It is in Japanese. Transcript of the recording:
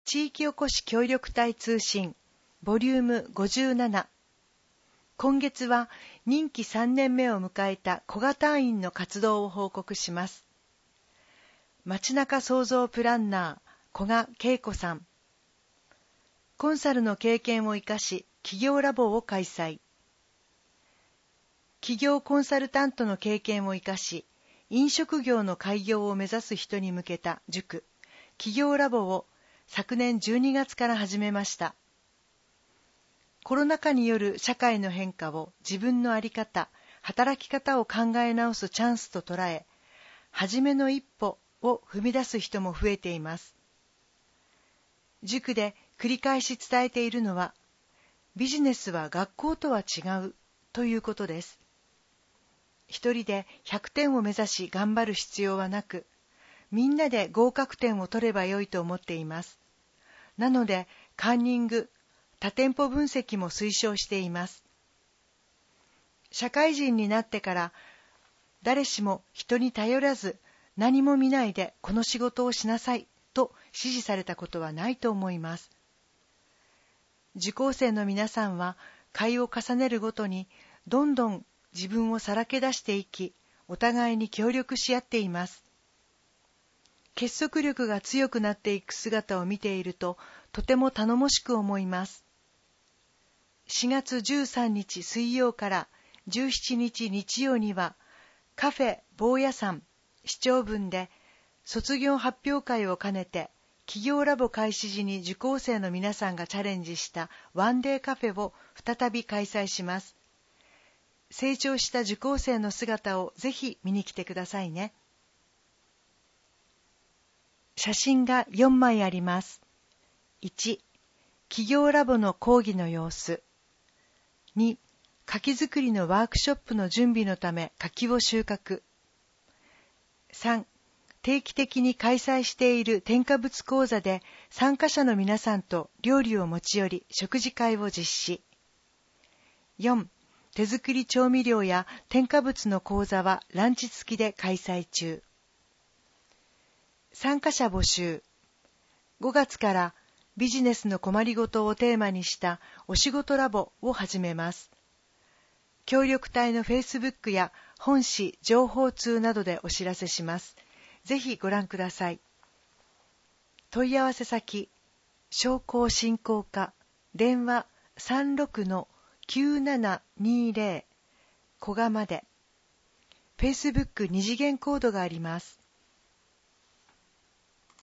地域おこし協力隊通信ボリューム57。今月は任期3年目を迎えた古賀隊員の活動を報告します。街中創造プランナー古賀恵子さん。コンサルの経験を生かし企業ラボを開催。企業コンサルタントの経験を生かし飲食業の開業を目指す人に向けた塾企業ラボを昨年12月から始めました。コロナ禍による社会の変化を自分の在り方、働き方を考え直すチャンスと捉え、初めの一歩を踏み出す人も増えています。塾で繰り返し伝えているのは、ビジネスは学校とは違うということです。一人で100点を目指し頑張る必要はなく、みんなで合格点を取ればよいと思っています。なので、カンニング、多店舗分析も推奨しています。社会人になってから誰しも人に頼らず何も見ないでこの仕事をしなさいと指示されたことはないと思います。受講生の皆さんは会を重ねるごとにどんどん自分をさらけ出していき、お互いに協力し合っています。結束力が強くなっていく姿を見ているととても頼もしく思います。4月13日水曜から17日日曜にはカフェ坊やさん市長分で卒業発表会を兼ねて企業ラボ開始時に受講生の皆さんがチャレンジしたワンデーカフェを再び開催します。成長した受講生の姿をぜひ見に来てくださいね。写真が4枚あります。1、企業ラボの講義の様子。2、柿作りのワークショップの準備のため柿を収穫。3、定期的に開催している添加物講座で参加者の皆さんと料理を持ち寄り食事会を実施。4、手作り調味料や添加物の講座はランチ付きで開催中。参加者募集。5月からビジネスの困りごとをテーマにしたお仕事ラボを始めます。協力隊の Facebook や本誌情報通などでお知らせします。ぜひご覧ください。問い合わせ先、商工振興課、電話 36-9720 古賀まで。Facebook 二次元コードがあります。